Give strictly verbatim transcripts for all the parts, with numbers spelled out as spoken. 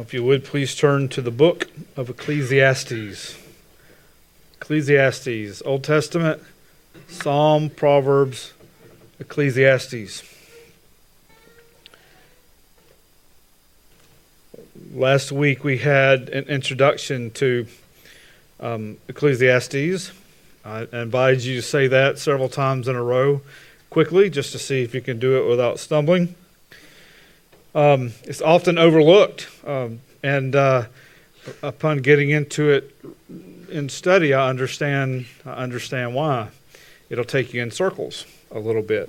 If you would, please turn to the book of Ecclesiastes. Ecclesiastes, Old Testament, Psalm, Proverbs, Ecclesiastes. Last week we had an introduction to um, Ecclesiastes. I invited you to say that several times in a row quickly, just to see if you can do it without stumbling. Um, it's often overlooked, um, and uh, upon getting into it in study, I understand. I understand why. It'll take you in circles a little bit.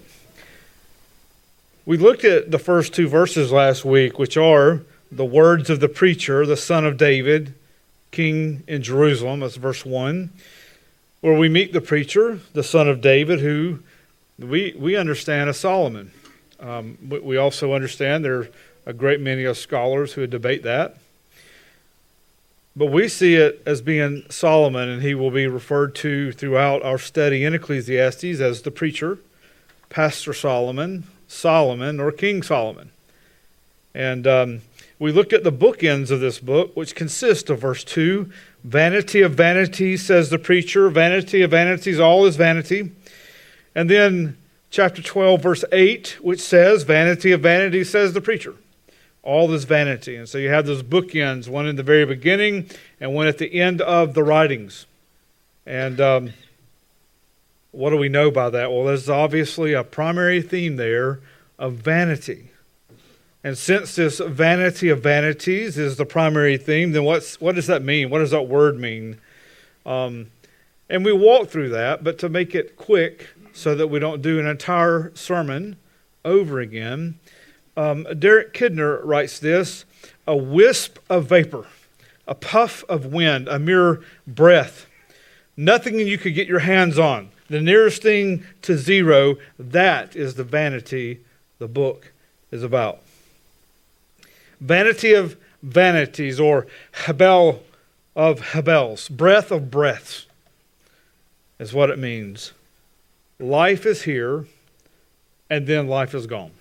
We looked at the first two verses last week, which are the words of the preacher, the son of David, king in Jerusalem. That's verse one, where we meet the preacher, the son of David, who we we understand as Solomon. Um, we also understand there are a great many of scholars who debate that. But we see it as being Solomon, and he will be referred to throughout our study in Ecclesiastes as the preacher, Pastor Solomon, Solomon, or King Solomon. And um, we looked at the bookends of this book, which consist of verse two, vanity of vanities, says the preacher, vanity of vanities, all is vanity. And then chapter twelve, verse eight, which says, vanity of vanities, says the preacher. All is vanity. And so you have those bookends, one in the very beginning and one at the end of the writings. And um, what do we know by that? Well, there's obviously a primary theme there of vanity. And since this vanity of vanities is the primary theme, then what's what does that mean? What does that word mean? Um, and we walk through that, but to make it quick, so that we don't do an entire sermon over again. Um, Derek Kidner writes this: a wisp of vapor, a puff of wind, a mere breath, nothing you could get your hands on, the nearest thing to zero. That is the vanity the book is about. Vanity of vanities, or Hebel of Hebels, breath of breaths, is what it means. Life is here, and then life is gone.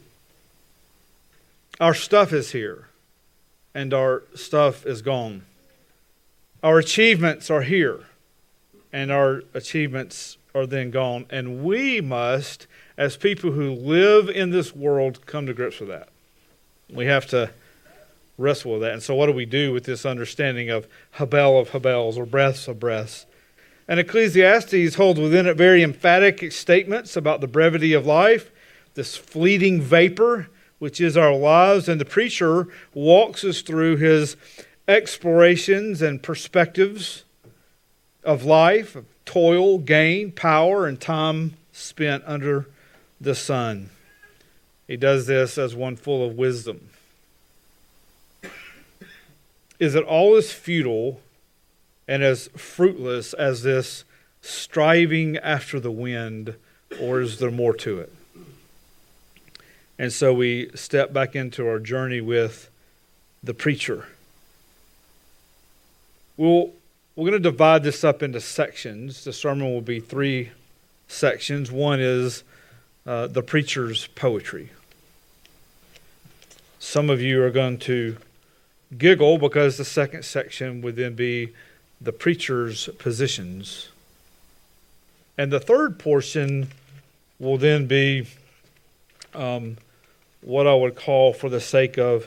Our stuff is here, and our stuff is gone. Our achievements are here, and our achievements are then gone. And we must, as people who live in this world, come to grips with that. We have to wrestle with that. And so what do we do with this understanding of Hebel of Hebels, or breaths of breaths? And Ecclesiastes holds within it very emphatic statements about the brevity of life, this fleeting vapor, which is our lives. And the preacher walks us through his explorations and perspectives of life, of toil, gain, power, and time spent under the sun. He does this as one full of wisdom. Is it all as futile and as fruitless as this striving after the wind, or is there more to it? And so we step back into our journey with the preacher. We'll, we're going to divide this up into sections. The sermon will be three sections. One is uh, the preacher's poetry. Some of you are going to giggle because the second section would then be the preacher's positions. And the third portion will then be um, what I would call, for the sake of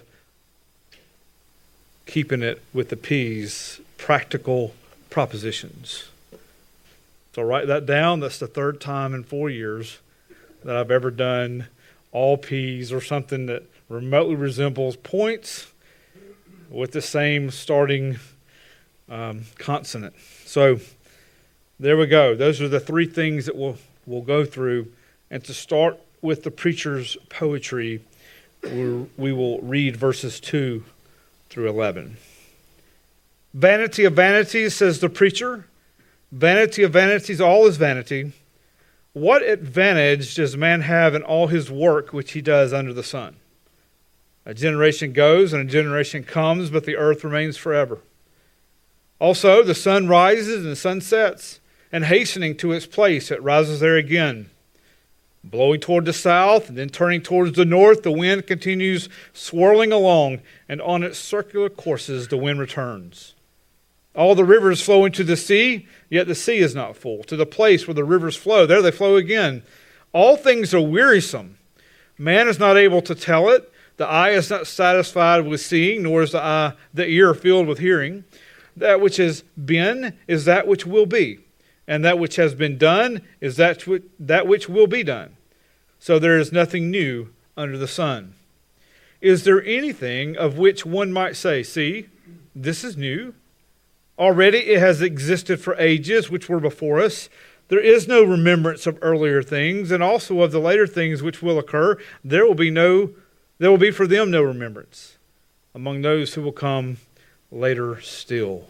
keeping it with the P's, practical propositions. So write that down. That's the third time in four years that I've ever done all P's, or something that remotely resembles points with the same starting um, consonant. So there we go. Those are the three things that we'll, we'll go through. And to start with the preacher's poetry, we're, we will read verses two through eleven. Vanity of vanities, says the preacher. Vanity of vanities, all is vanity. What advantage does man have in all his work which he does under the sun? A generation goes and a generation comes, but the earth remains forever. Also, the sun rises and the sun sets, and hastening to its place, it rises there again. Blowing toward the south and then turning towards the north, the wind continues swirling along, and on its circular courses the wind returns. All the rivers flow into the sea, yet the sea is not full. To the place where the rivers flow, there they flow again. All things are wearisome. Man is not able to tell it. The eye is not satisfied with seeing, nor is the eye, the ear filled with hearing. That which has been is that which will be, and that which has been done is that which, that which will be done. So there is nothing new under the sun. Is there anything of which one might say, see, this is new? Already it has existed for ages which were before us. There is no remembrance of earlier things, and also of the later things which will occur. There will be no, there will be for them no remembrance among those who will come later still.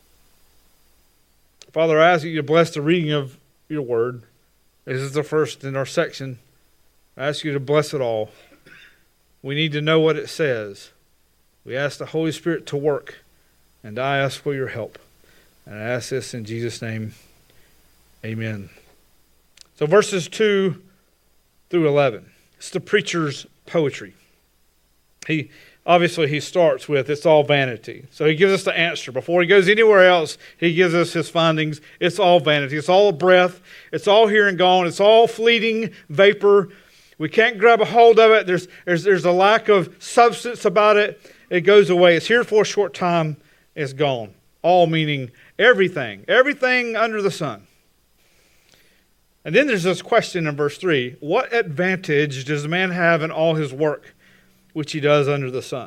Father, I ask you to bless the reading of your word. This is the first in our section. I ask you to bless it all. We need to know what it says. We ask the Holy Spirit to work, and I ask for your help. And I ask this in Jesus' name. Amen. So verses two through eleven. It's the preacher's poetry. He obviously he starts with, it's all vanity. So he gives us the answer. Before he goes anywhere else, he gives us his findings. It's all vanity. It's all a breath. It's all here and gone. It's all fleeting vapor. We can't grab a hold of it. There's, there's, there's a lack of substance about it. It goes away. It's here for a short time. It's gone. All meaning everything. Everything under the sun. And then there's this question in verse three. What advantage does a man have in all his work, which he does under the sun?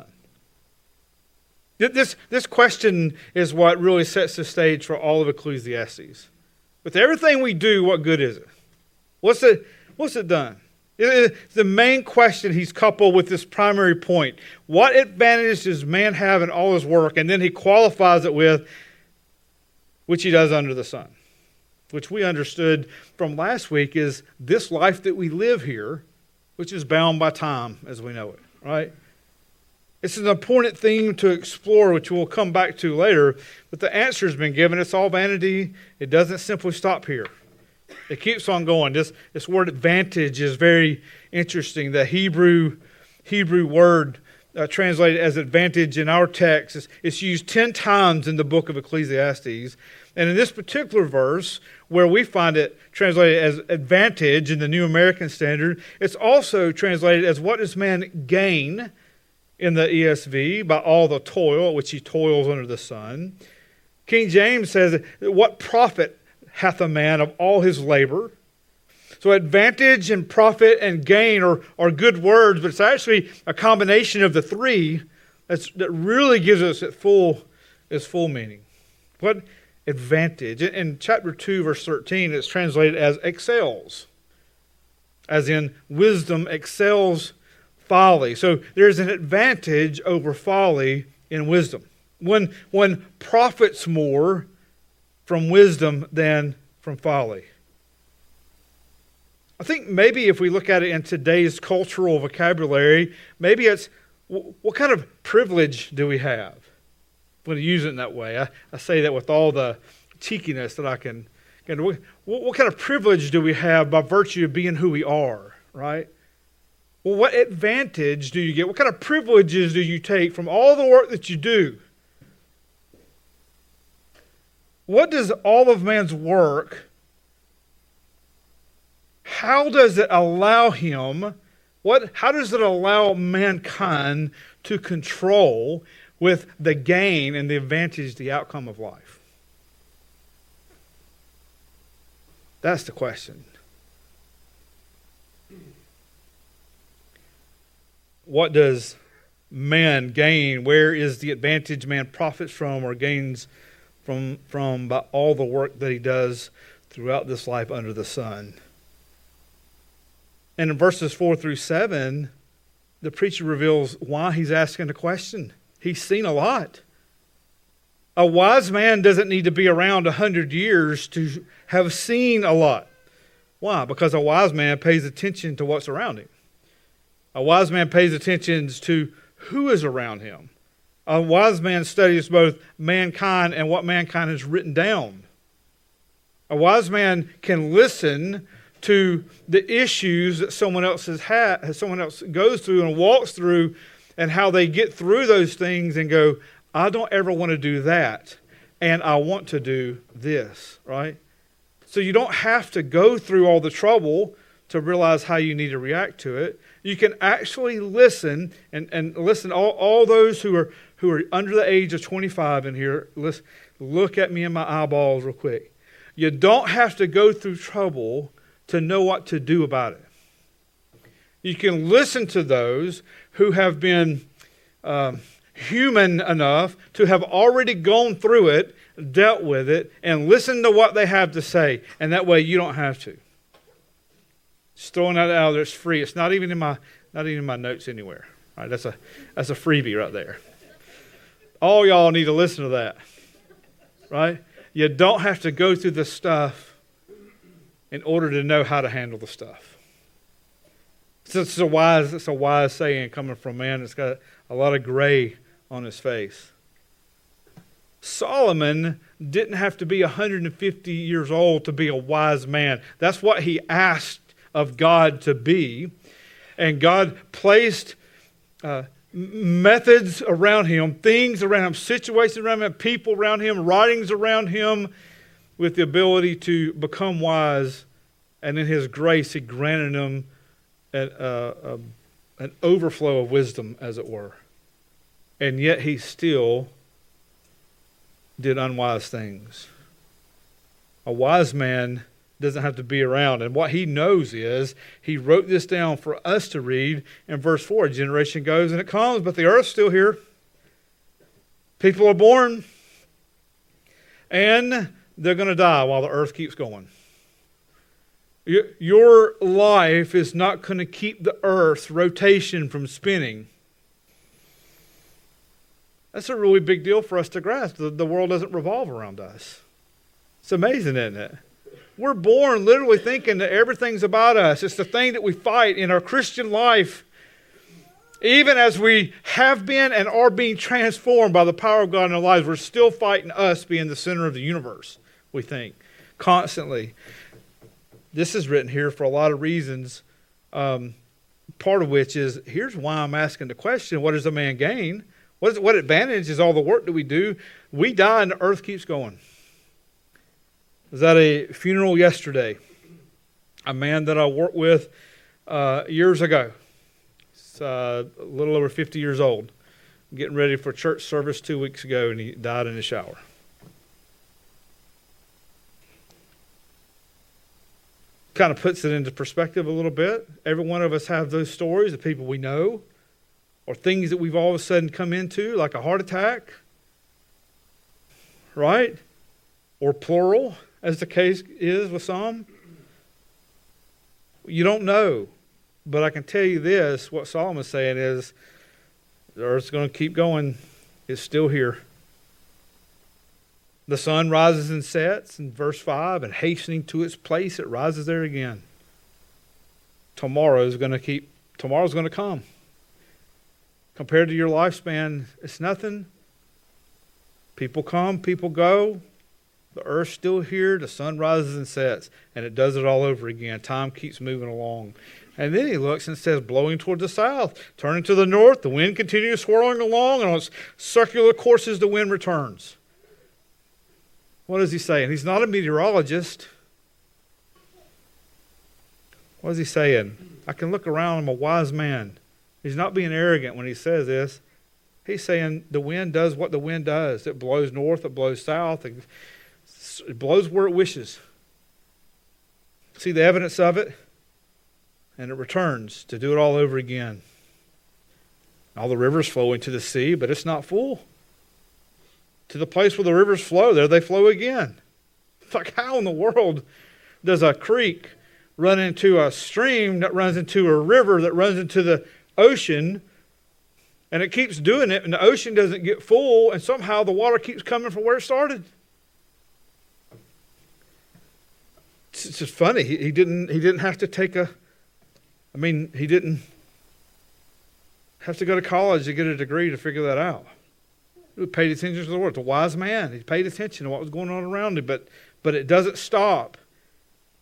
This, this question is what really sets the stage for all of Ecclesiastes. With everything we do, what good is it? What's it, what's it done? It's the main question he's coupled with this primary point. What advantage does man have in all his work? And then he qualifies it with, which he does under the sun. Which we understood from last week is this life that we live here, which is bound by time as we know it, right? It's an important theme to explore, which we'll come back to later. But the answer has been given. It's all vanity. It doesn't simply stop here. It keeps on going. This, this word advantage is very interesting. The Hebrew, Hebrew word uh, translated as advantage in our text is it's used ten times in the book of Ecclesiastes. And in this particular verse, where we find it translated as advantage in the New American Standard, it's also translated as what does man gain in the E S V by all the toil which he toils under the sun. King James says, what profit hath a man of all his labor? So advantage and profit and gain are, are good words, but it's actually a combination of the three that's, that really gives us its full, its full meaning. What advantage? In chapter two, verse thirteen, it's translated as excels. As in, wisdom excels folly. So there's an advantage over folly in wisdom. One, one profits more from wisdom than from folly. I think maybe if we look at it in today's cultural vocabulary, maybe it's, what kind of privilege do we have? I'm going to use it in that way. I, I say that with all the cheekiness that I can. can what, what kind of privilege do we have by virtue of being who we are, right? Well, what advantage do you get? What kind of privileges do you take from all the work that you do? What does all of man's work, how does it allow him, what, how does it allow mankind to control with the gain and the advantage, the outcome of life? That's the question. What does man gain? Where is the advantage man profits from or gains from, from by all the work that he does throughout this life under the sun? And in verses four through seven, the preacher reveals why he's asking the question. He's seen a lot. A wise man doesn't need to be around a hundred years to have seen a lot. Why? Because a wise man pays attention to what's around him. A wise man pays attention to who is around him. A wise man studies both mankind and what mankind has written down. A wise man can listen to the issues that someone else has had, someone else goes through and walks through, and how they get through those things and go, I don't ever want to do that, and I want to do this, right? So you don't have to go through all the trouble to realize how you need to react to it. You can actually listen and, and listen, all, all those who are who are under the age of twenty-five in here, listen, look at me in my eyeballs real quick. You don't have to go through trouble to know what to do about it. You can listen to those who have been um, human enough to have already gone through it, dealt with it, and listen to what they have to say. And that way you don't have to. Just throwing that out there, it's free. It's not even in my not even in my notes anywhere. All right, that's a that's a freebie right there. All y'all need to listen to that. Right? You don't have to go through the stuff in order to know how to handle the stuff. So it's a wise, it's a wise saying coming from a man that's got a lot of gray on his face. Solomon didn't have to be one hundred fifty years old to be a wise man. That's what he asked of God to be. And God placed uh, methods around him, things around him, situations around him, people around him, writings around him, with the ability to become wise. And in his grace, he granted him an, uh, uh, an overflow of wisdom, as it were. And yet he still did unwise things. A wise man doesn't have to be around. And what he knows is, he wrote this down for us to read in verse four. A generation goes and it comes, but the earth's still here. People are born, and they're going to die while the earth keeps going. Your life is not going to keep the earth's rotation from spinning. That's a really big deal for us to grasp. The, the world doesn't revolve around us. It's amazing, isn't it? We're born literally thinking that everything's about us. It's the thing that we fight in our Christian life. Even as we have been and are being transformed by the power of God in our lives, we're still fighting us being the center of the universe, we think, constantly. This is written here for a lot of reasons, um, part of which is, here's why I'm asking the question, what does a man gain? What, is, what advantage is all the work that we do? We die and the earth keeps going. I was at a funeral yesterday. A man that I worked with uh, years ago. He's uh, a little over fifty years old. Getting ready for church service two weeks ago, and he died in the shower. Kind of puts it into perspective a little bit. Every one of us have those stories of people we know, or things that we've all of a sudden come into, like a heart attack, right? Or plural, as the case is with some. You don't know, but I can tell you this, what Solomon's saying is, the earth's going to keep going. It's still here. The sun rises and sets in verse five, and hastening to its place, it rises there again. Tomorrow is going to keep, tomorrow's going to come. Compared to your lifespan, it's nothing. People come, people go. The earth's still here. The sun rises and sets, and it does it all over again. Time keeps moving along. And then he looks and says, blowing toward the south, turning to the north, the wind continues swirling along, and on its circular courses the wind returns. What is he saying? He's not a meteorologist. What is he saying? I can look around, I'm a wise man. He's not being arrogant when he says this. He's saying the wind does what the wind does. It blows north, it blows south, it blows where it wishes. See the evidence of it? And it returns to do it all over again. All the rivers flow into the sea, but it's not full. To the place where the rivers flow, there they flow again. It's like, how in the world does a creek run into a stream that runs into a river that runs into the ocean, and it keeps doing it, and the ocean doesn't get full, and somehow the water keeps coming from where it started? It's just funny. He, he didn't. He didn't have to take a. I mean, he didn't have to go to college to get a degree to figure that out. He paid attention to the word. It's a wise man. He paid attention to what was going on around him, but but it doesn't stop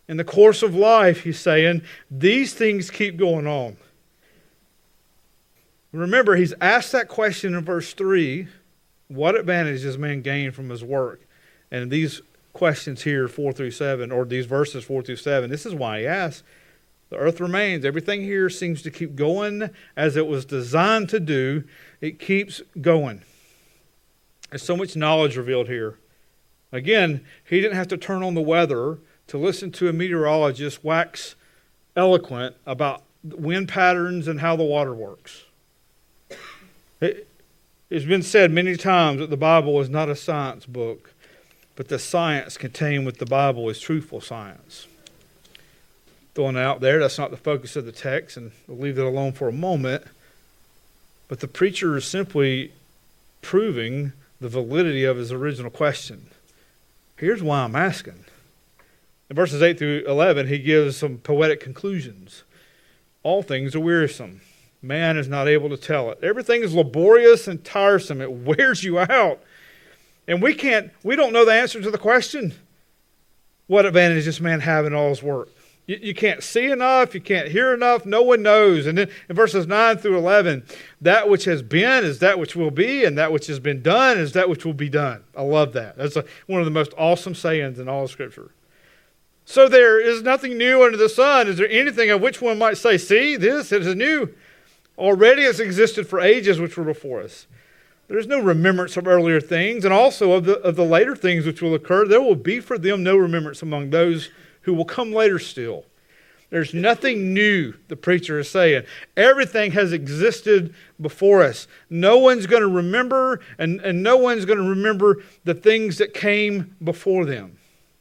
In the course of life, he's saying, these things keep going on. Remember, he's asked that question in verse three, what advantage does man gain from his work? And these questions here, four through seven, or these verses four through seven, this is why he asks. The earth remains. Everything here seems to keep going as it was designed to do. It keeps going. There's so much knowledge revealed here. Again, he didn't have to turn on the weather to listen to a meteorologist wax eloquent about wind patterns and how the water works. It, it's been said many times that the Bible is not a science book, but the science contained with the Bible is truthful science. Throwing it out there, that's not the focus of the text, and we'll leave that alone for a moment. But the preacher is simply proving the validity of his original question. Here's why I'm asking. In verses eight through eleven, he gives some poetic conclusions. All things are wearisome. Man is not able to tell it. Everything is laborious and tiresome. It wears you out. And we can't, we don't know the answer to the question. What advantage does man have in all his work? You, you can't see enough. You can't hear enough. No one knows. And then in verses nine through eleven, that which has been is that which will be, and that which has been done is that which will be done. I love that. That's a, one of the most awesome sayings in all of Scripture. So there is nothing new under the sun. Is there anything of which one might say, see, this is new? Already it's existed for ages which were before us. There is no remembrance of earlier things, and also of the, of the later things which will occur. There will be for them no remembrance among those who will come later still. There's nothing new, the preacher is saying. Everything has existed before us. No one's going to remember, and, and no one's going to remember the things that came before them.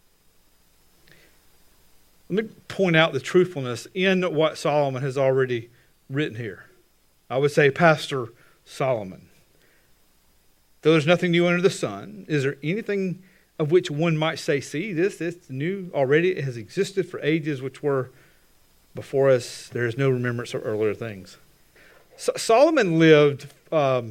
Let me point out the truthfulness in what Solomon has already written here. I would say Pastor Solomon. Though there's nothing new under the sun, is there anything of which one might say, see, this, this new already, it has existed for ages which were before us. There is no remembrance of earlier things. So Solomon lived um,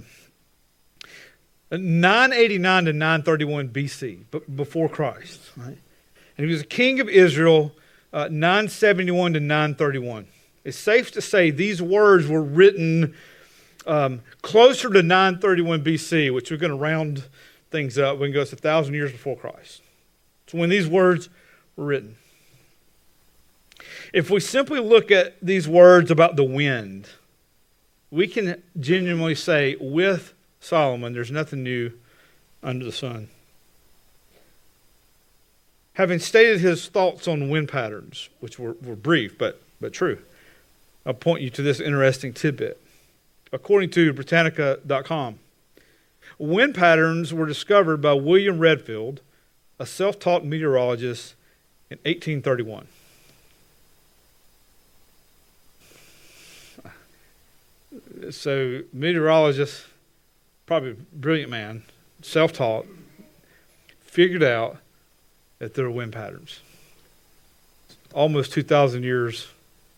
nine eighty-nine to nine thirty-one B C, before Christ. Right? And he was a king of Israel, uh, nine seventy-one to nine thirty-one. It's safe to say these words were written um, closer to nine thirty-one B C, which we're going to round things up. We can go to one thousand years before Christ. So when these words were written. If we simply look at these words about the wind, we can genuinely say with Solomon, there's nothing new under the sun. Having stated his thoughts on wind patterns, which were, were brief but, but true, I'll point you to this interesting tidbit. According to Britannica dot com, wind patterns were discovered by William Redfield, a self-taught meteorologist, in eighteen thirty-one. So, meteorologist, probably a brilliant man, self-taught, figured out that there are wind patterns. Almost two thousand years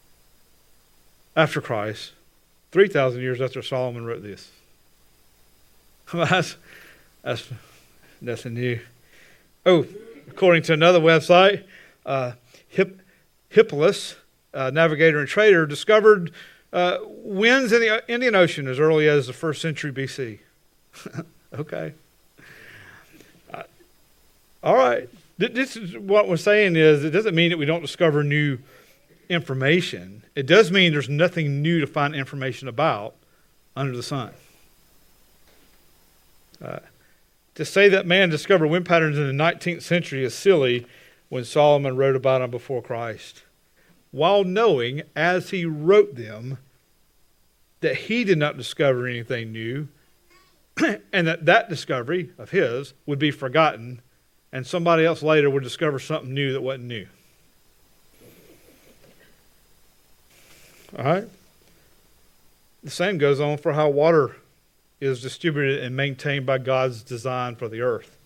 after Christ, three thousand years after Solomon wrote this. that's, that's nothing new. Oh, according to another website, uh, Hip, Hippolus, uh, navigator and trader, discovered uh, winds in the Indian Ocean as early as the first century B C. Okay. Uh, all right. This is what we're saying is it doesn't mean that we don't discover new information. It does mean there's nothing new to find information about under the sun. Uh, to say that man discovered wind patterns in the nineteenth century is silly when Solomon wrote about them before Christ, while knowing as he wrote them that he did not discover anything new and that that discovery of his would be forgotten and somebody else later would discover something new that wasn't new. All right? The same goes on for how water is distributed and maintained by God's design for the earth.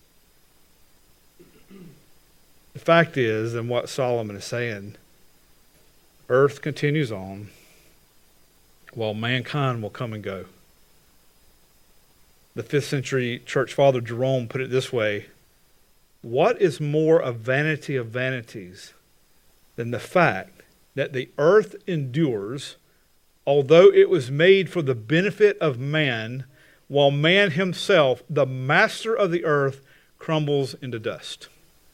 The fact is, and what Solomon is saying, earth continues on while mankind will come and go. The fifth century church father Jerome put it this way: what is more a vanity of vanities than the fact that the earth endures, although it was made for the benefit of man, while man himself, the master of the earth, crumbles into dust.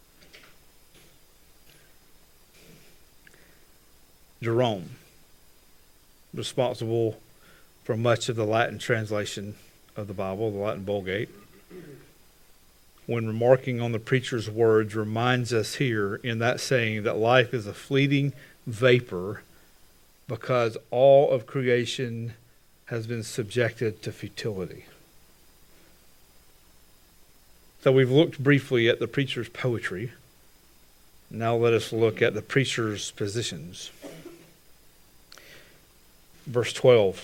Jerome, responsible for much of the Latin translation of the Bible, the Latin Vulgate, when remarking on the preacher's words, reminds us here in that saying that life is a fleeting vapor because all of creation has been subjected to futility. So we've looked briefly at the preacher's poetry. Now let us look at the preacher's positions. Verse twelve.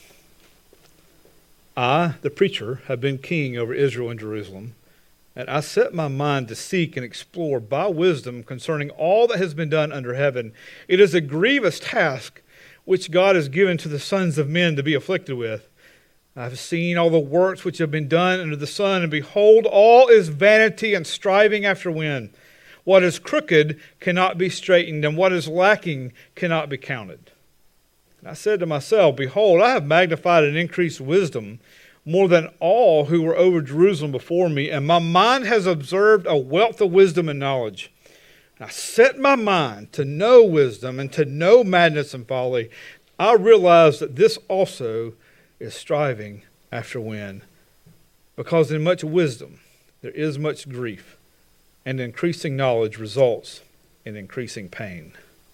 I, the preacher, have been king over Israel and Jerusalem, and I set my mind to seek and explore by wisdom concerning all that has been done under heaven. It is a grievous task which God has given to the sons of men to be afflicted with. I have seen all the works which have been done under the sun, and behold, all is vanity and striving after wind. What is crooked cannot be straightened, and what is lacking cannot be counted. And I said to myself, behold, I have magnified and increased wisdom more than all who were over Jerusalem before me, and my mind has observed a wealth of wisdom and knowledge. And I set my mind to know wisdom and to know madness and folly. I realize that this also is striving after wind, because in much wisdom there is much grief, and increasing knowledge results in increasing pain.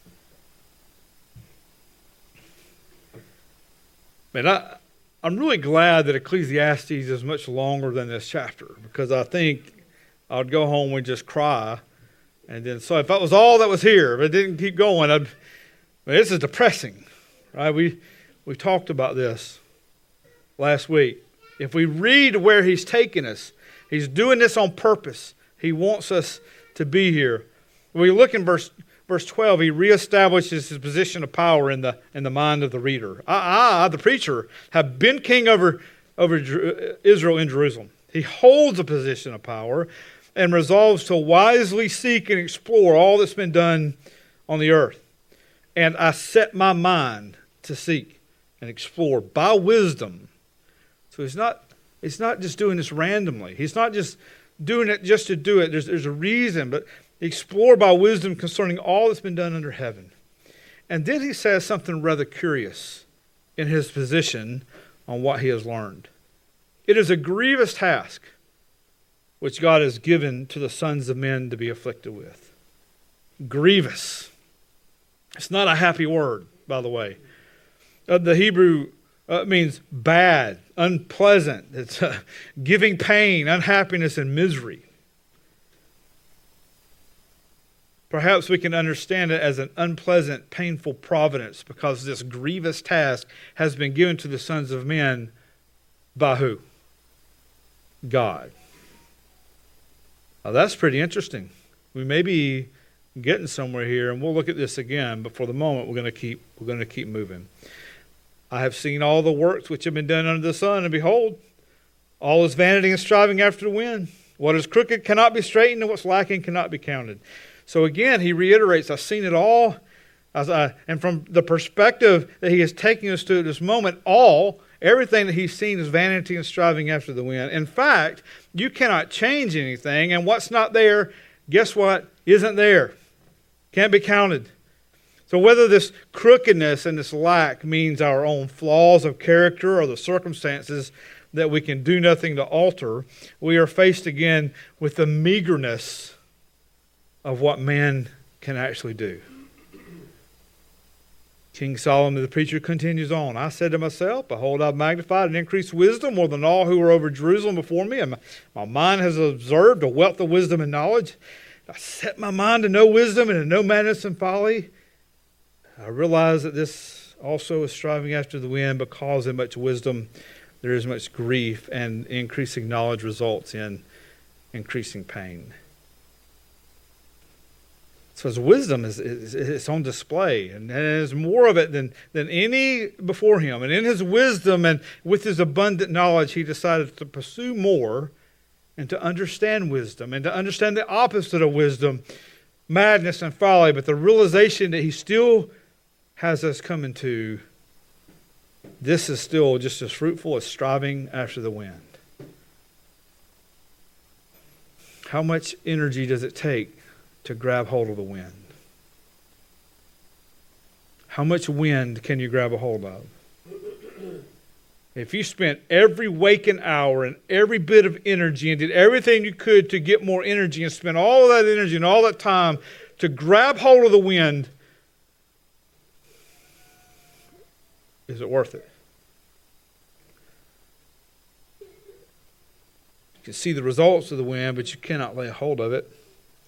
Man, I, I'm really glad that Ecclesiastes is much longer than this chapter, because I think I'd go home and just cry. And then, so if that was all that was here, if it didn't keep going, I'd, I mean, this is depressing, right? We we talked about this last week. If we read where he's taking us, he's doing this on purpose. He wants us to be here. When we look in verse verse twelve, he reestablishes his position of power in the in the mind of the reader. I, I, the preacher, have been king over, over Israel in Jerusalem. He holds a position of power and resolves to wisely seek and explore all that's been done on the earth. And I set my mind to seek and explore by wisdom. So he's not, he's not just doing this randomly. He's not just doing it just to do it. There's, there's a reason, but explore by wisdom concerning all that's been done under heaven. And then he says something rather curious in his position on what he has learned. It is a grievous task which God has given to the sons of men to be afflicted with. Grievous. It's not a happy word, by the way. Uh, the Hebrew uh, means bad, unpleasant. It's uh, giving pain, unhappiness, and misery. Perhaps we can understand it as an unpleasant, painful providence, because this grievous task has been given to the sons of men by who? God. Now that's pretty interesting. We may be getting somewhere here, and we'll look at this again, but for the moment we're going to keep we're going to keep moving. I have seen all the works which have been done under the sun, and behold, all is vanity and striving after the wind. What is crooked cannot be straightened, and what's lacking cannot be counted. So again, he reiterates, I've seen it all. As I, and from the perspective that he is taking us to at this moment, all, everything that he's seen is vanity and striving after the wind. In fact, you cannot change anything, and what's not there, guess what, isn't there. Can't be counted. So whether this crookedness and this lack means our own flaws of character or the circumstances that we can do nothing to alter, we are faced again with the meagerness of what man can actually do. King Solomon the preacher continues on. I said to myself, behold, I've magnified and increased wisdom more than all who were over Jerusalem before me, and my, my mind has observed a wealth of wisdom and knowledge. I set my mind to know wisdom and to know madness and folly. I realize that this also is striving after the wind, because in much wisdom there is much grief, and increasing knowledge results in increasing pain. So his wisdom is, is, is on display, and there's more of it than, than any before him. And in his wisdom and with his abundant knowledge, he decided to pursue more and to understand wisdom and to understand the opposite of wisdom, madness and folly, but the realization that he still has us come into, this is still just as fruitful as striving after the wind. How much energy does it take to grab hold of the wind? How much wind can you grab a hold of? If you spent every waking hour and every bit of energy and did everything you could to get more energy and spent all of that energy and all that time to grab hold of the wind, is it worth it? You can see the results of the wind, but you cannot lay hold of it.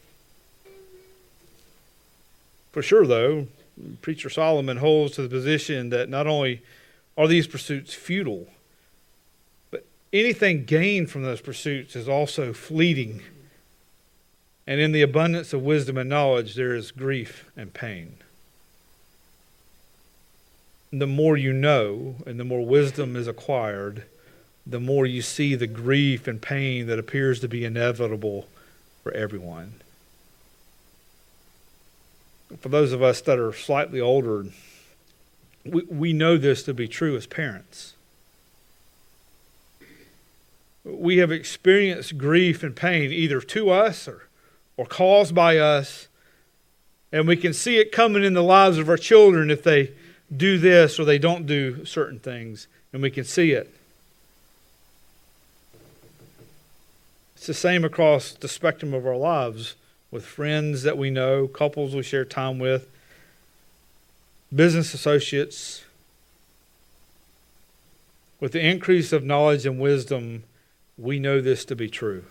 For sure, though, Preacher Solomon holds to the position that not only are these pursuits futile, but anything gained from those pursuits is also fleeting. And in the abundance of wisdom and knowledge, there is grief and pain. The more you know and the more wisdom is acquired, the more you see the grief and pain that appears to be inevitable for everyone. For those of us that are slightly older, we, we know this to be true as parents. We have experienced grief and pain either to us or, or caused by us, and we can see it coming in the lives of our children if they do this or they don't do certain things, and we can see it. It's the same across the spectrum of our lives, with friends that we know, couples we share time with, business associates. With the increase of knowledge and wisdom, we know this to be true.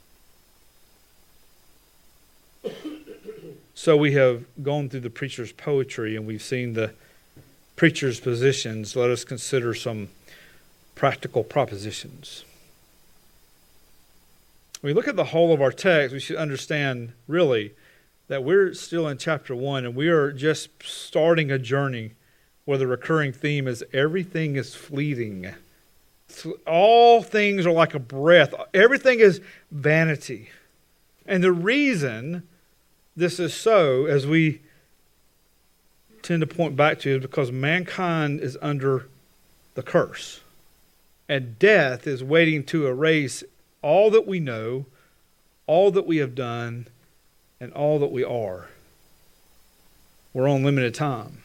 So we have gone through the preacher's poetry and we've seen the preacher's positions. Let us consider some practical propositions. When we look at the whole of our text, we should understand, really, that we're still in chapter one, and we are just starting a journey where the recurring theme is everything is fleeting. All things are like a breath. Everything is vanity. And the reason this is so, as we tend to point back to, is because mankind is under the curse. And death is waiting to erase all that we know, all that we have done, and all that we are. We're on limited time.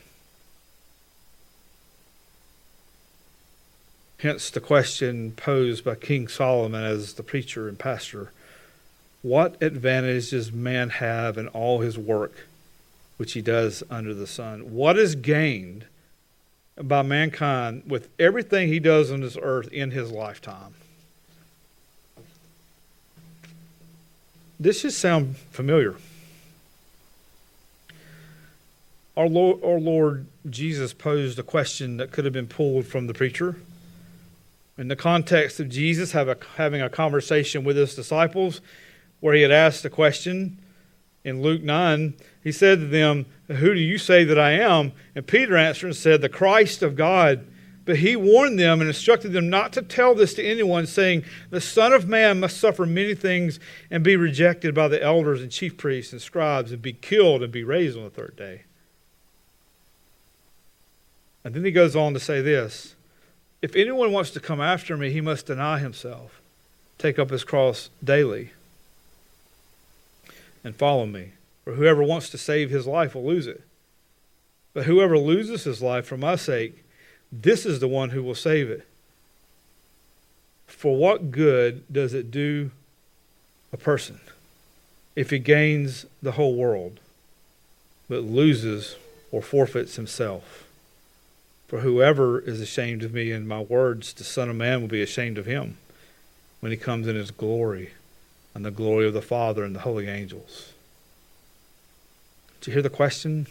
Hence the question posed by King Solomon as the preacher and pastor: what advantage does man have in all his work which he does under the sun? What is gained by mankind with everything he does on this earth in his lifetime? This should sound familiar. Our Lord, our Lord Jesus posed a question that could have been pulled from the preacher. In the context of Jesus have a, having a conversation with his disciples, where he had asked a question in Luke nine, he said to them, "Who do you say that I am?" And Peter answered and said, "The Christ of God." But he warned them and instructed them not to tell this to anyone, saying, "The Son of Man must suffer many things and be rejected by the elders and chief priests and scribes and be killed and be raised on the third day." And then he goes on to say this: "If anyone wants to come after me, he must deny himself, take up his cross daily, and follow me. For whoever wants to save his life will lose it. But whoever loses his life for my sake, this is the one who will save it. For what good does it do a person if he gains the whole world, but loses or forfeits himself? For whoever is ashamed of me and my words, the Son of Man will be ashamed of him when he comes in his glory and the glory of the Father and the holy angels." Did you hear the question?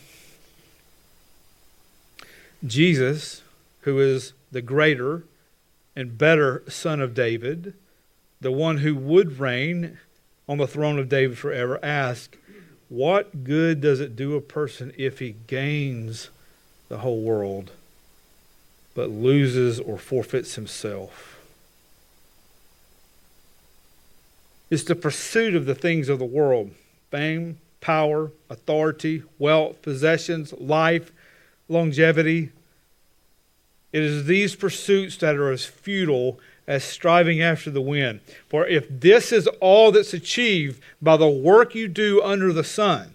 Jesus, who is the greater and better Son of David, the one who would reign on the throne of David forever, asked, what good does it do a person if he gains the whole world, but loses or forfeits himself? It's the pursuit of the things of the world, fame, power, authority, wealth, possessions, life, longevity. It is these pursuits that are as futile as striving after the wind. For if this is all that's achieved by the work you do under the sun,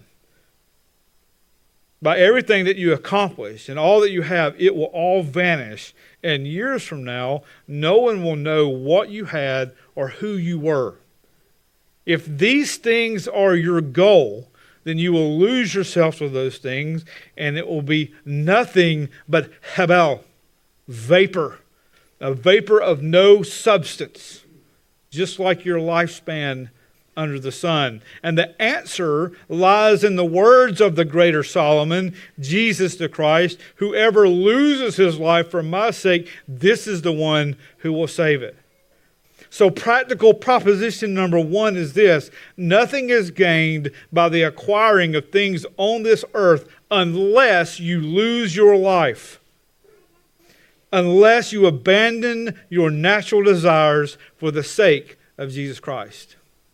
by everything that you accomplish and all that you have, it will all vanish. And years from now, no one will know what you had or who you were. If these things are your goal, then you will lose yourself to those things, and it will be nothing but hebel, vapor, a vapor of no substance, just like your lifespan under the sun. And the answer lies in the words of the greater Solomon, Jesus the Christ: whoever loses his life for my sake, this is the one who will save it. So practical proposition number one is this: nothing is gained by the acquiring of things on this earth unless you lose your life, unless you abandon your natural desires for the sake of Jesus Christ.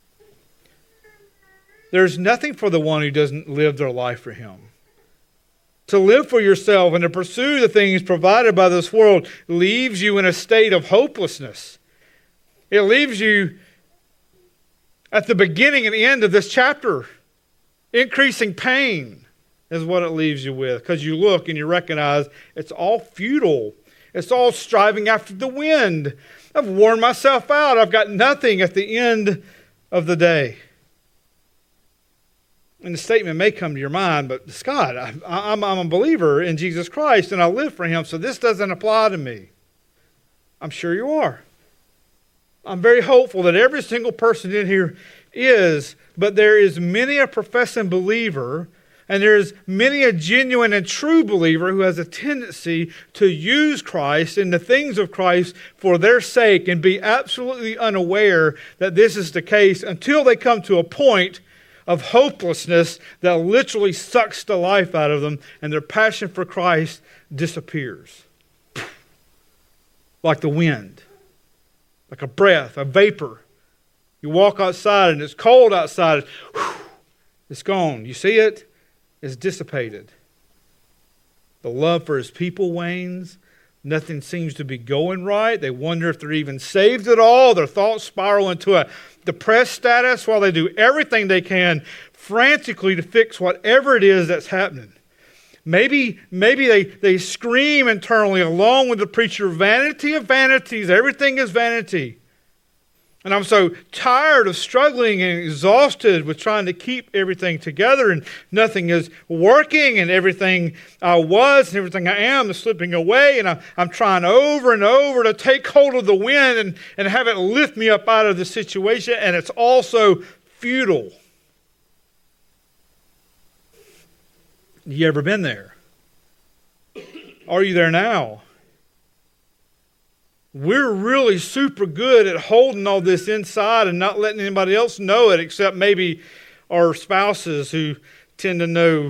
There's nothing for the one who doesn't live their life for Him. To live for yourself and to pursue the things provided by this world leaves you in a state of hopelessness. It leaves you at the beginning and the end of this chapter. Increasing pain is what it leaves you with, because you look and you recognize it's all futile. It's all striving after the wind. I've worn myself out. I've got nothing at the end of the day. And the statement may come to your mind, but Scott, I, I'm, I'm a believer in Jesus Christ and I live for Him, so this doesn't apply to me. I'm sure you are. I'm very hopeful that every single person in here is, but there is many a professing believer, and there is many a genuine and true believer who has a tendency to use Christ and the things of Christ for their sake and be absolutely unaware that this is the case until they come to a point of hopelessness that literally sucks the life out of them, and their passion for Christ disappears. Like the wind. Like a breath, a vapor. You walk outside and it's cold outside. It's gone. You see it? It's dissipated. The love for His people wanes. Nothing seems to be going right. They wonder if they're even saved at all. Their thoughts spiral into a depressed status while they do everything they can frantically to fix whatever it is that's happening. Maybe, maybe they, they scream internally along with the preacher, vanity of vanities, everything is vanity. And I'm so tired of struggling and exhausted with trying to keep everything together, and nothing is working, and everything I was and everything I am is slipping away, and I, I'm trying over and over to take hold of the wind and, and have it lift me up out of the situation, and it's also futile. You ever been there? Are you there now? We're really super good at holding all this inside and not letting anybody else know it, except maybe our spouses, who tend to know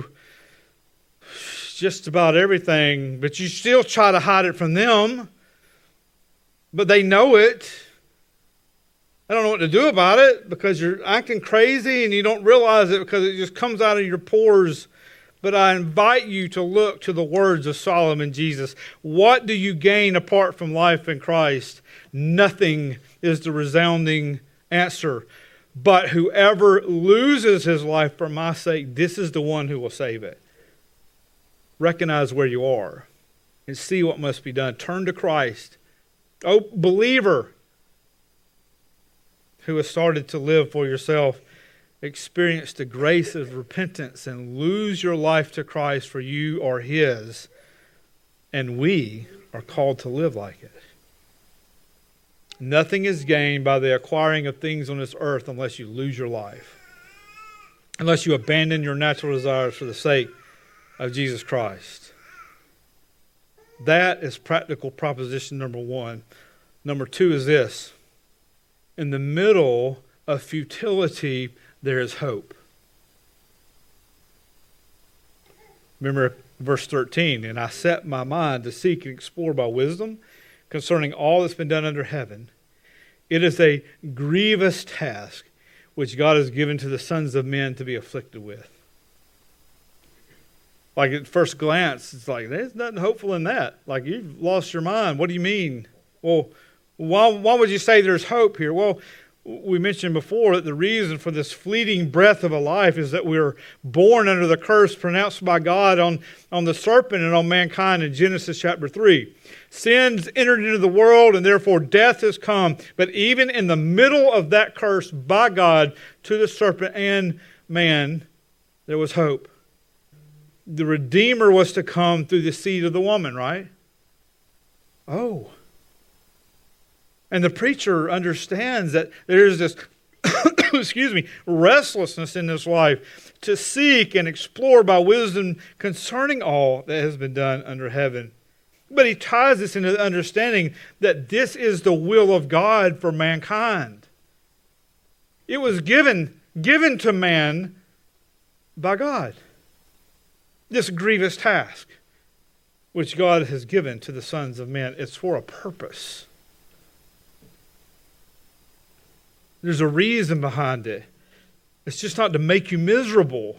just about everything, but you still try to hide it from them. But they know it. I don't know what to do about it because you're acting crazy and you don't realize it because it just comes out of your pores. But I invite you to look to the words of Solomon Jesus. What do you gain apart from life in Christ? Nothing is the resounding answer. But whoever loses his life for my sake, this is the one who will save it. Recognize where you are and see what must be done. Turn to Christ. Oh, believer who has started to live for yourself, experience the grace of repentance and lose your life to Christ, for you are His, and we are called to live like it. Nothing is gained by the acquiring of things on this earth unless you lose your life, unless you abandon your natural desires for the sake of Jesus Christ. That is practical proposition number one. Number two is this: in the middle of futility, there is hope. Remember verse thirteen, and I set my mind to seek and explore by wisdom concerning all that's been done under heaven. It is a grievous task which God has given to the sons of men to be afflicted with. Like at first glance, it's like, there's nothing hopeful in that. Like, you've lost your mind. What do you mean? Well, why, why would you say there's hope here? Well, we mentioned before that the reason for this fleeting breath of a life is that we were born under the curse pronounced by God on, on the serpent and on mankind in Genesis chapter three. Sin's entered into the world and therefore death has come. But even in the middle of that curse by God to the serpent and man, there was hope. The Redeemer was to come through the seed of the woman, right? Oh. And the preacher understands that there's this, excuse me, restlessness in this life to seek and explore by wisdom concerning all that has been done under heaven. But he ties this into the understanding that this is the will of God for mankind. It was given, given to man by God. This grievous task, which God has given to the sons of men, it's for a purpose. There's a reason behind it. It's just not to make you miserable.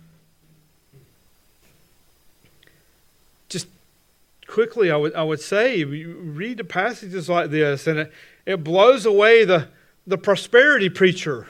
Just quickly, I would I would say, you read the passages like this, and it, it blows away the, the prosperity preacher.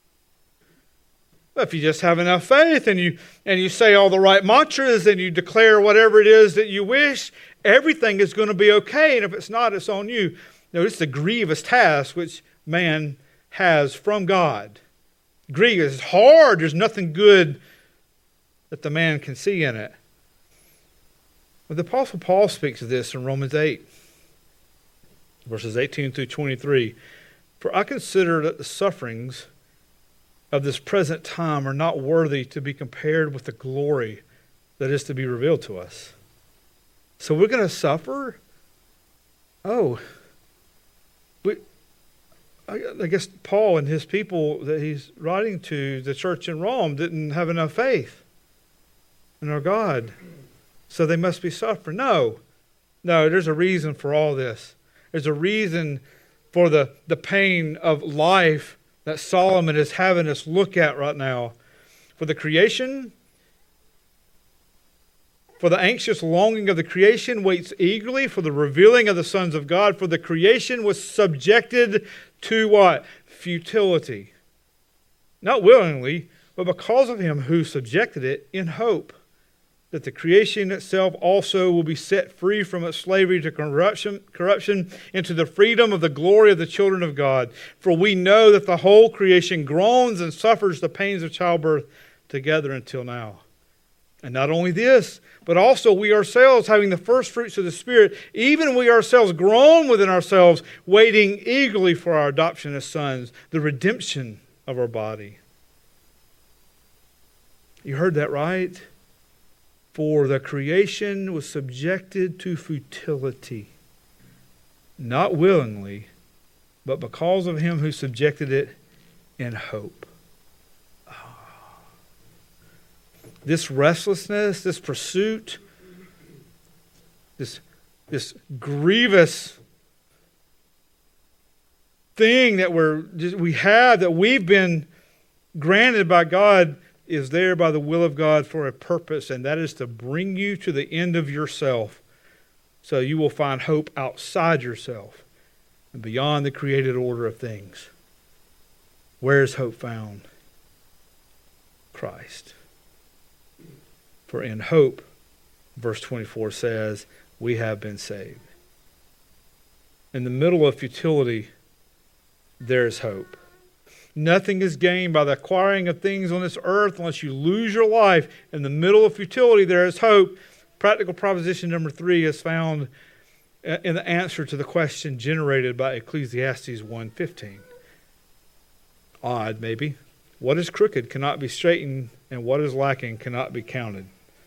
If you just have enough faith and you and you say all the right mantras and you declare whatever it is that you wish, everything is going to be okay. And if it's not, it's on you. No, it's a grievous task which man has from God. Grievous. It's hard. There's nothing good that the man can see in it. But the Apostle Paul speaks of this in Romans eight, verses eighteen through twenty-three. For I consider that the sufferings of this present time are not worthy to be compared with the glory that is to be revealed to us. So we're going to suffer? Oh, we, I, I guess Paul and his people that he's writing to, the church in Rome, didn't have enough faith in our God. So they must be suffering. No, no, there's a reason for all this. There's a reason for the, the pain of life that Solomon is having us look at right now. For the creation, for the anxious longing of the creation waits eagerly for the revealing of the sons of God. For the creation was subjected to what? Futility. Not willingly, but because of him who subjected it, in hope that the creation itself also will be set free from its slavery to corruption, corruption into the freedom of the glory of the children of God. For we know that the whole creation groans and suffers the pains of childbirth together until now. And not only this, but also we ourselves, having the first fruits of the Spirit, even we ourselves groan within ourselves, waiting eagerly for our adoption as sons, the redemption of our body. You heard that right? For the creation was subjected to futility, not willingly, but because of him who subjected it in hope. Oh. This restlessness, this pursuit, this, this grievous thing that we're we have, that we've been granted by God, is there by the will of God for a purpose, and that is to bring you to the end of yourself so you will find hope outside yourself and beyond the created order of things. Where is hope found? Christ. For in hope, verse twenty-four says, we have been saved. In the middle of futility, there is hope. Nothing is gained by the acquiring of things on this earth unless you lose your life. In the middle of futility, there is hope. Practical proposition number three is found in the answer to the question generated by Ecclesiastes one fifteen. Odd, maybe. What is crooked cannot be straightened, and what is lacking cannot be counted.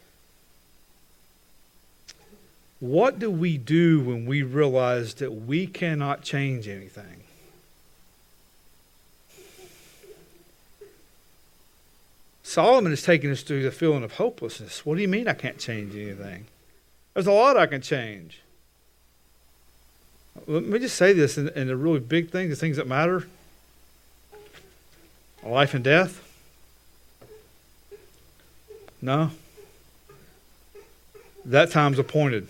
What do we do when we realize that we cannot change anything? Solomon is taking us through the feeling of hopelessness. What do you mean I can't change anything? There's a lot I can change. Let me just say this, and the really big thing, the things that matter, life and death. No. That time's appointed.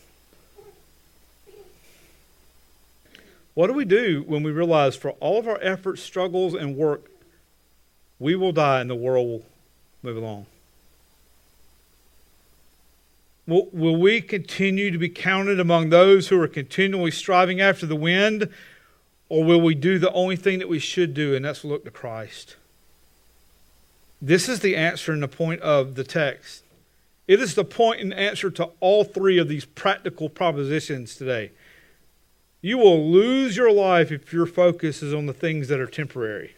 What do we do when we realize for all of our efforts, struggles, and work, we will die and the world will move along? Will, will we continue to be counted among those who are continually striving after the wind? Or will we do the only thing that we should do, and that's look to Christ? This is the answer and the point of the text. It is the point and answer to all three of these practical propositions today. You will lose your life if your focus is on the things that are temporary.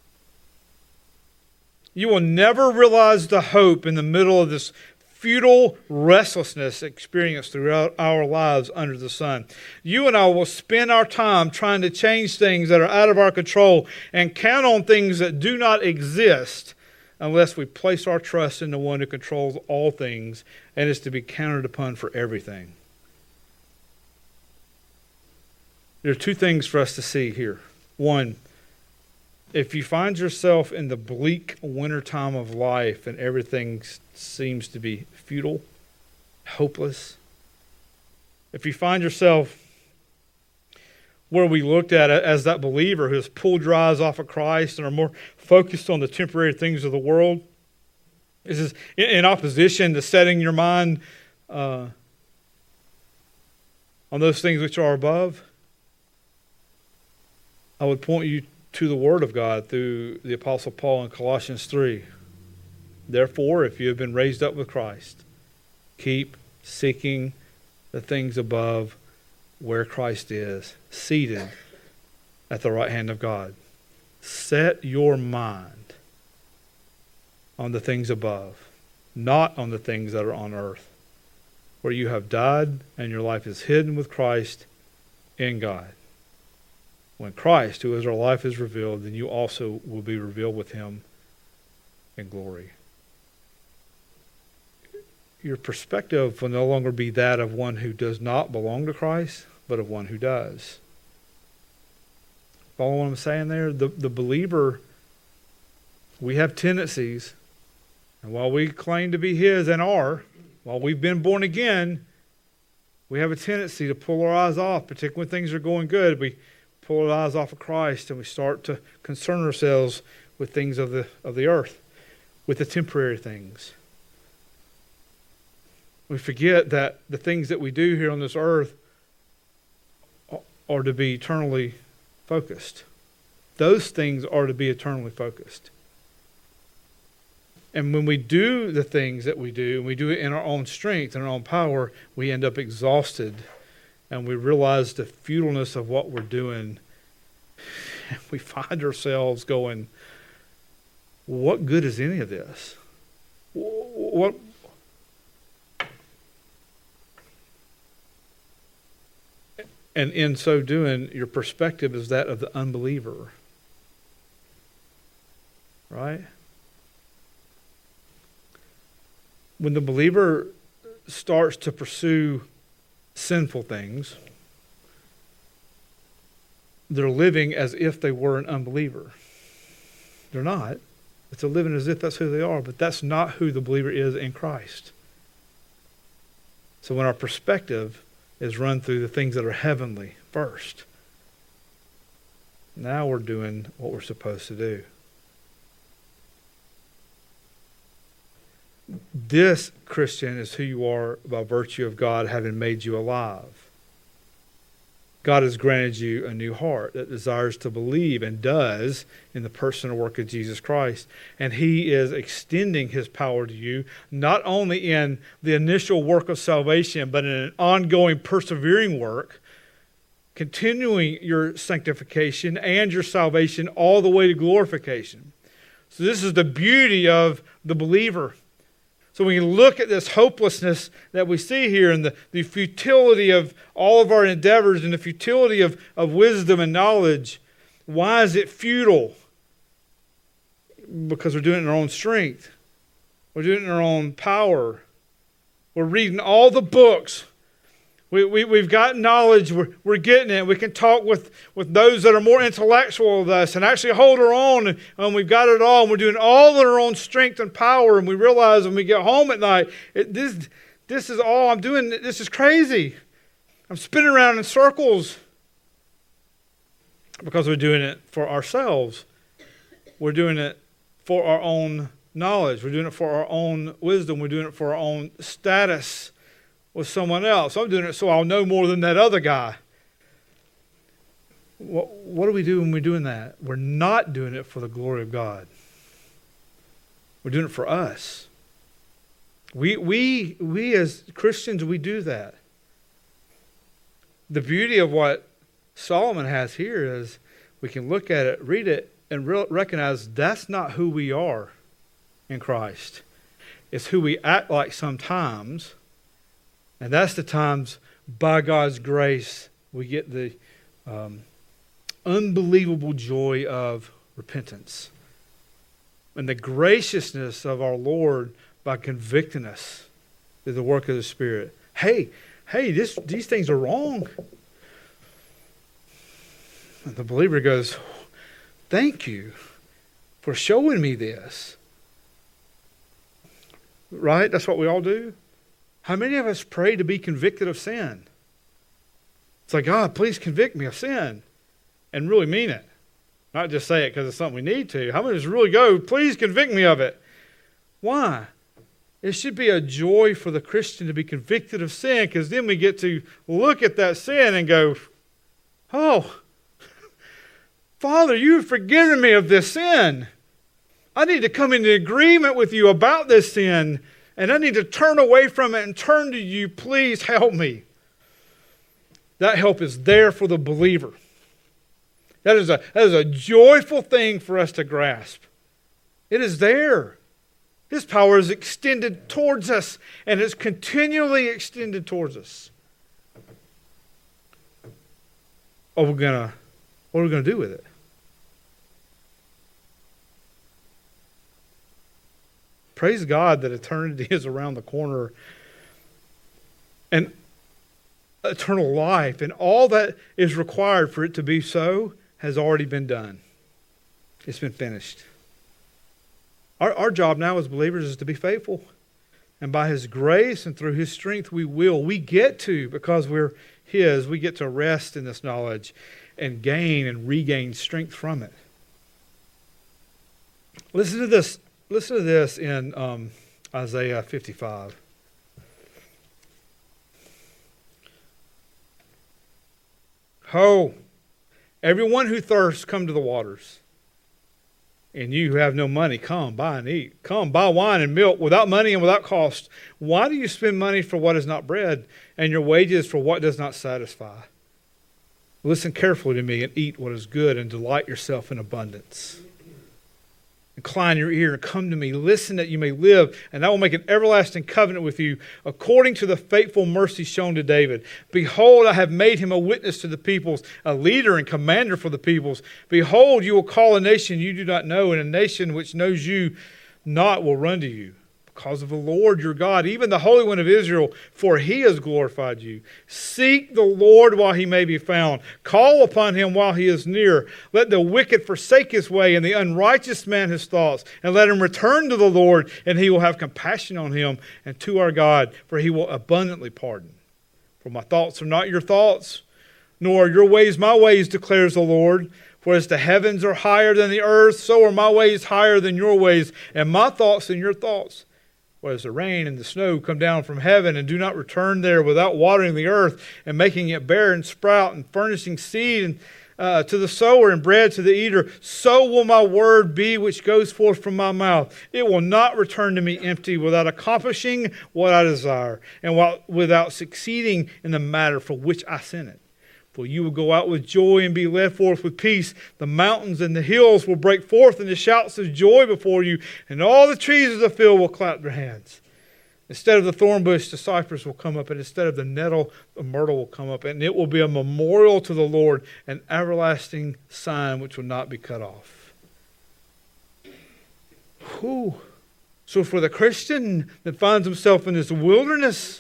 You will never realize the hope in the middle of this futile restlessness experienced throughout our lives under the sun. You and I will spend our time trying to change things that are out of our control and count on things that do not exist unless we place our trust in the one who controls all things and is to be counted upon for everything. There are two things for us to see here. One, if you find yourself in the bleak wintertime of life and everything seems to be futile, hopeless, if you find yourself where we looked at it as that believer who has pulled your eyes off of Christ and are more focused on the temporary things of the world, this is in opposition to setting your mind uh, on those things which are above, I would point you to the Word of God through the Apostle Paul in Colossians three. Therefore, if you have been raised up with Christ, keep seeking the things above where Christ is, seated at the right hand of God. Set your mind on the things above, not on the things that are on earth, where you have died and your life is hidden with Christ in God. When Christ, who is our life, is revealed, then you also will be revealed with Him in glory. Your perspective will no longer be that of one who does not belong to Christ, but of one who does. Follow what I'm saying there? The, the believer, we have tendencies, and while we claim to be His and are, while we've been born again, we have a tendency to pull our eyes off, particularly when things are going good. We pull our eyes off of Christ and we start to concern ourselves with things of the of the earth, with the temporary things. We forget that the things that we do here on this earth are to be eternally focused. Those things are to be eternally focused. And when we do the things that we do, and we do it in our own strength and our own power, we end up exhausted. And we realize the futileness of what we're doing. We find ourselves going, what good is any of this? What? And in so doing, your perspective is that of the unbeliever. Right? When the believer starts to pursue sinful things, they're living as if they were an unbeliever. They're not. It's a living as if that's who they are, but that's not who the believer is in Christ. So when our perspective is run through the things that are heavenly first, now we're doing what we're supposed to do. This, Christian, is who you are by virtue of God having made you alive. God has granted you a new heart that desires to believe and does in the personal work of Jesus Christ. And He is extending His power to you, not only in the initial work of salvation, but in an ongoing, persevering work, continuing your sanctification and your salvation all the way to glorification. So this is the beauty of the believer. So when you look at this hopelessness that we see here and the, the futility of all of our endeavors and the futility of, of wisdom and knowledge, why is it futile? Because we're doing it in our own strength. We're doing it in our own power. We're reading all the books. We, we, we've got knowledge. We're, we're getting it. We can talk with, with those that are more intellectual than us and actually hold our own. And, and we've got it all. And we're doing all in our own strength and power. And we realize when we get home at night, it, this, This is all I'm doing. This is crazy. I'm spinning around in circles because we're doing it for ourselves. We're doing it for our own knowledge. We're doing it for our own wisdom. We're doing it for our own status with someone else. I'm doing it so I'll know more than that other guy. What, what do we do when we're doing that? We're not doing it for the glory of God. We're doing it for us. We, we, we as Christians, we do that. The beauty of what Solomon has here is we can look at it, read it, and re- recognize that's not who we are in Christ. It's who we act like sometimes, and that's the times by God's grace we get the um, unbelievable joy of repentance and the graciousness of our Lord by convicting us through the work of the Spirit. Hey, hey, this, these things are wrong. And the believer goes, thank you for showing me this. Right? That's what we all do. How many of us pray to be convicted of sin? It's like, God, please convict me of sin. And really mean it. Not just say it because it's something we need to. How many of us really go, please convict me of it? Why? It should be a joy for the Christian to be convicted of sin, because then we get to look at that sin and go, oh, Father, you've forgiven me of this sin. I need to come into agreement with you about this sin, and I need to turn away from it and turn to you. Please help me. That help is there for the believer. That is a, that is a joyful thing for us to grasp. It is there. His power is extended towards us, and it's continually extended towards us. Are we gonna, what are we going to do with it? Praise God that eternity is around the corner, and eternal life and all that is required for it to be so has already been done. It's been finished. Our, our job now as believers is to be faithful. And by His grace and through His strength we will. We get to, because we're His, we get to rest in this knowledge and gain and regain strength from it. Listen to this. Listen to this in um, Isaiah fifty-five. Ho, everyone who thirsts, come to the waters. And you who have no money, come, buy and eat. Come, buy wine and milk without money and without cost. Why do you spend money for what is not bread, and your wages for what does not satisfy? Listen carefully to me and eat what is good, and delight yourself in abundance. Incline your ear and come to me. Listen that you may live, and I will make an everlasting covenant with you, according to the faithful mercy shown to David. Behold, I have made him a witness to the peoples, a leader and commander for the peoples. Behold, you will call a nation you do not know, and a nation which knows you not will run to you. Because of the Lord your God, even the Holy One of Israel, for He has glorified you. Seek the Lord while He may be found. Call upon Him while He is near. Let the wicked forsake his way, and the unrighteous man his thoughts. And let him return to the Lord, and He will have compassion on him, and to our God, for He will abundantly pardon. For my thoughts are not your thoughts, nor are your ways my ways, declares the Lord. For as the heavens are higher than the earth, so are my ways higher than your ways, and my thoughts than your thoughts. For as the rain and the snow come down from heaven and do not return there without watering the earth and making it bear and sprout and furnishing seed and, uh, to the sower and bread to the eater, so will my word be which goes forth from my mouth. It will not return to me empty, without accomplishing what I desire, and while, without succeeding in the matter for which I sent it. For you will go out with joy and be led forth with peace. The mountains and the hills will break forth into shouts of joy before you, and all the trees of the field will clap their hands. Instead of the thorn bush, the cypress will come up, and instead of the nettle, the myrtle will come up, and it will be a memorial to the Lord, an everlasting sign which will not be cut off. Whew. So for the Christian that finds himself in this wilderness,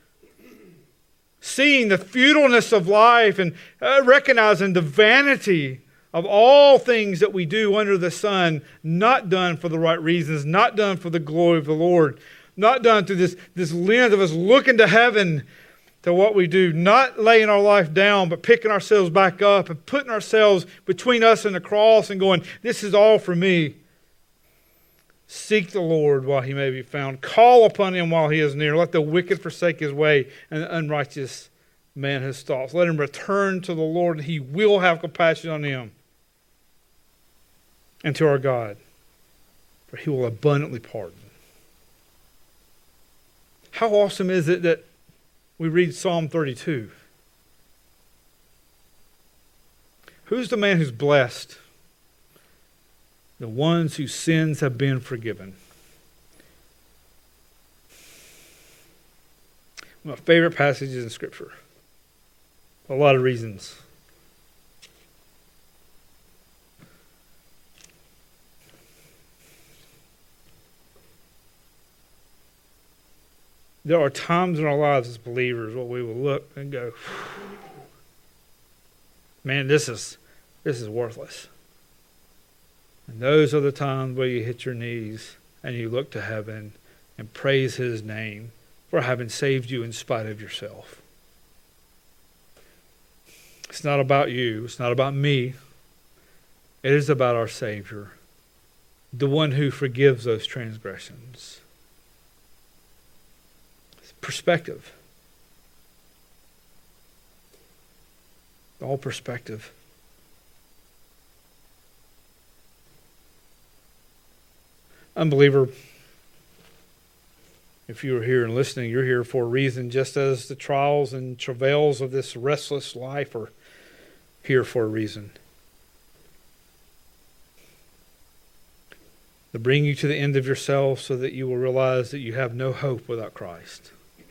seeing the futileness of life and uh, recognizing the vanity of all things that we do under the sun, not done for the right reasons, not done for the glory of the Lord, not done through this, this lens of us looking to heaven to what we do, not laying our life down, but picking ourselves back up and putting ourselves between us and the cross and going, this is all for me. Seek the Lord while he may be found. Call upon him while he is near. Let the wicked forsake his way and the unrighteous man his thoughts. Let him return to the Lord, and he will have compassion on him and to our God, for he will abundantly pardon. How awesome is it that we read Psalm thirty-two? Who's the man who's blessed? The ones whose sins have been forgiven. One of my favorite passages in Scripture. A lot of reasons. There are times in our lives as believers where we will look and go, man, this is this is worthless. And those are the times where you hit your knees and you look to heaven and praise his name for having saved you in spite of yourself. It's not about you. It's not about me. It is about our Savior, the one who forgives those transgressions. Perspective. All perspective. Unbeliever, if you are here and listening, you're here for a reason, just as the trials and travails of this restless life are here for a reason. To bring you to the end of yourself so that you will realize that you have no hope without Christ.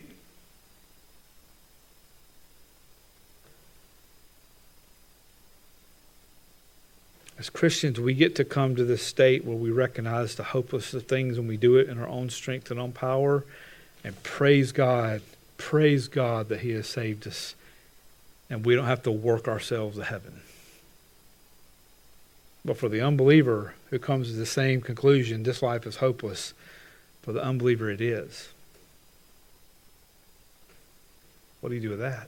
As Christians, we get to come to this state where we recognize the hopelessness of things and we do it in our own strength and own power. And praise God, praise God that he has saved us. And we don't have to work ourselves to heaven. But for the unbeliever who comes to the same conclusion, this life is hopeless, for the unbeliever it is. What do you do with that?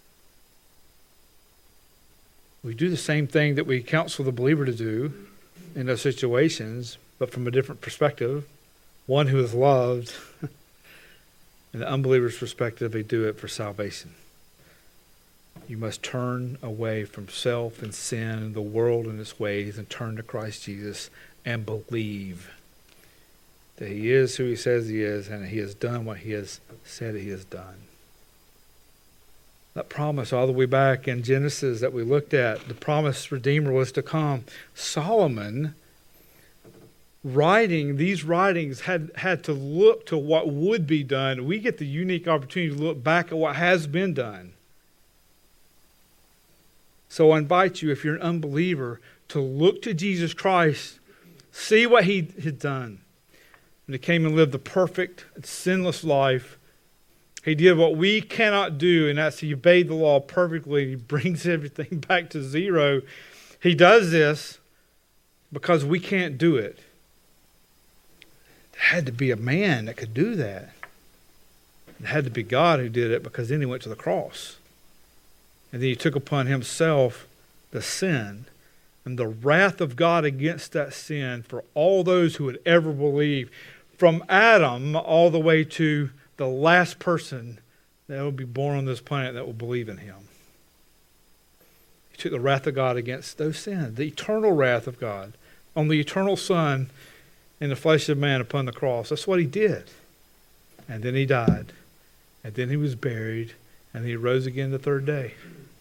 We do the same thing that we counsel the believer to do in those situations, but from a different perspective. One who is loved, in the unbeliever's perspective, they do it for salvation. You must turn away from self and sin and the world and its ways and turn to Christ Jesus and believe that he is who he says he is and he has done what he has said he has done. That promise all the way back in Genesis that we looked at, the promised Redeemer was to come. Solomon, writing these writings, had, had to look to what would be done. We get the unique opportunity to look back at what has been done. So I invite you, if you're an unbeliever, to look to Jesus Christ, see what he had done. When he came and lived the perfect, sinless life, he did what we cannot do, and that's he obeyed the law perfectly. He brings everything back to zero. He does this because we can't do it. There had to be a man that could do that. It had to be God who did it, because then he went to the cross. And then he took upon himself the sin and the wrath of God against that sin for all those who would ever believe, from Adam all the way to the last person that will be born on this planet that will believe in him. He took the wrath of God against those sins, the eternal wrath of God on the eternal Son in the flesh of man upon the cross. That's what he did. And then he died. And then he was buried. And he rose again the third day.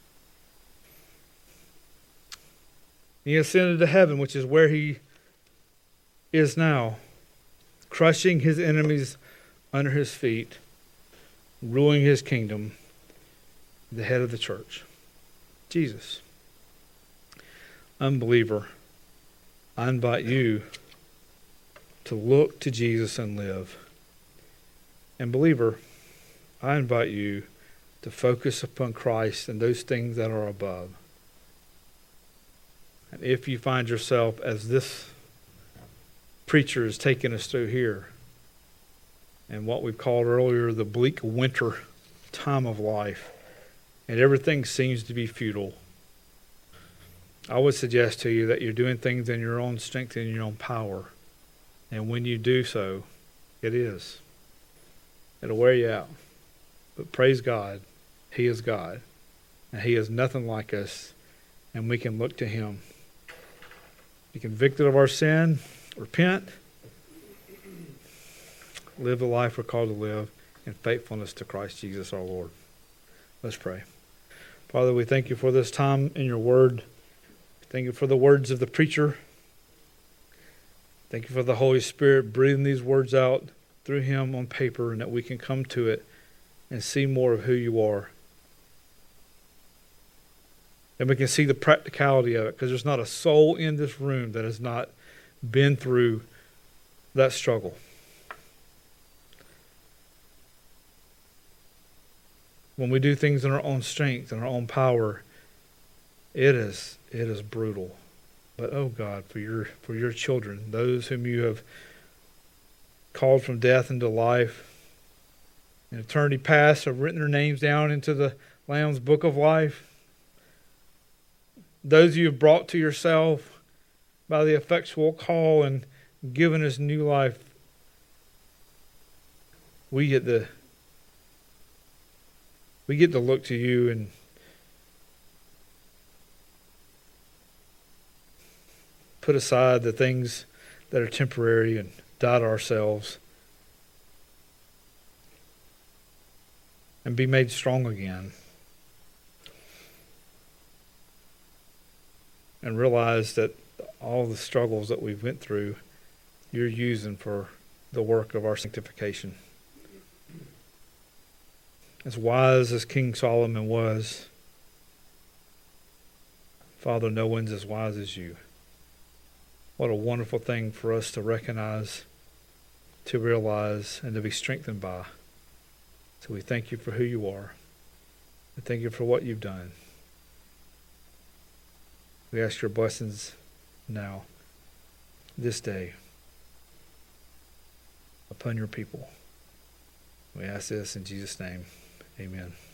He ascended to heaven, which is where he is now, crushing his enemies under his feet, ruling his kingdom, the head of the church, Jesus. Unbeliever, I invite you to look to Jesus and live. And believer, I invite you to focus upon Christ and those things that are above. And if you find yourself, as this preacher is taking us through here, and what we've called earlier the bleak winter time of life, and everything seems to be futile, I would suggest to you that you're doing things in your own strength and your own power. And when you do so, it is. It'll wear you out. But praise God, He is God. And He is nothing like us. And we can look to Him. Be convicted of our sin, repent, live the life we're called to live in faithfulness to Christ Jesus our Lord. Let's pray. Father, we thank you for this time in your word. Thank you for the words of the preacher. Thank you for the Holy Spirit breathing these words out through him on paper, and that we can come to it and see more of who you are. And we can see the practicality of it, because there's not a soul in this room that has not been through that struggle. When we do things in our own strength and our own power, it is it is brutal. But oh God, for your for your children, those whom you have called from death into life, in eternity past have written their names down into the Lamb's book of life. Those you have brought to yourself by the effectual call and given us new life, we get the we get to look to you and put aside the things that are temporary and die to ourselves and be made strong again. And realize that all the struggles that we've went through, you're using for the work of our sanctification. As wise as King Solomon was, Father, no one's as wise as you. What a wonderful thing for us to recognize, to realize, and to be strengthened by. So we thank you for who you are. We thank you for what you've done. We ask your blessings now, this day, upon your people. We ask this in Jesus' name. Amen.